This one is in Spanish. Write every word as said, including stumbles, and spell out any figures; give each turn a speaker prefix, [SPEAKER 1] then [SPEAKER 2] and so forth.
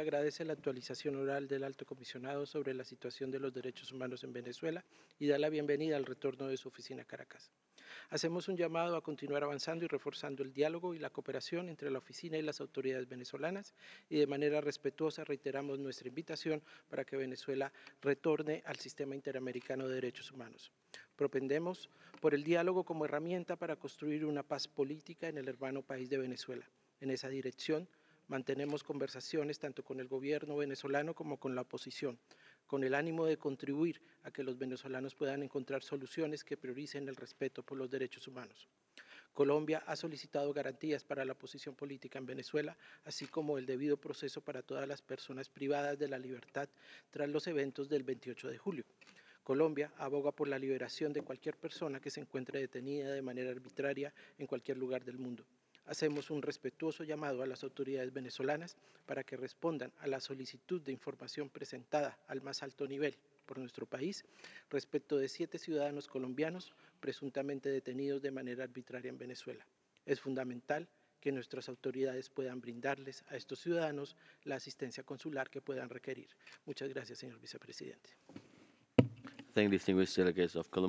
[SPEAKER 1] agradece la actualización oral del Alto Comisionado sobre la situación de los derechos humanos en Venezuela y da la bienvenida al retorno de su oficina a Caracas. Hacemos un llamado a continuar avanzando y reforzando el diálogo y la cooperación entre la oficina y las autoridades venezolanas y de manera respetuosa reiteramos nuestra invitación para que Venezuela retorne al sistema interamericano de derechos humanos. Propendemos por el diálogo como herramienta para construir una paz política en el hermano país de Venezuela. En esa dirección, mantenemos conversaciones tanto con el gobierno venezolano como con la oposición, con el ánimo de contribuir a que los venezolanos puedan encontrar soluciones que prioricen el respeto por los derechos humanos. Colombia ha solicitado garantías para la oposición política en Venezuela, así como el debido proceso para todas las personas privadas de la libertad tras los eventos del veintiocho de julio. Colombia aboga por la liberación de cualquier persona que se encuentre detenida de manera arbitraria en cualquier lugar del mundo. Hacemos un respetuoso llamado a las autoridades venezolanas para que respondan a la solicitud de información presentada al más alto nivel por nuestro país respecto de siete ciudadanos colombianos presuntamente detenidos de manera arbitraria en Venezuela. Es fundamental que nuestras autoridades puedan brindarles a estos ciudadanos la asistencia consular que puedan requerir. Muchas gracias, señor vicepresidente.
[SPEAKER 2] Thank distinguished delegates of Colombia.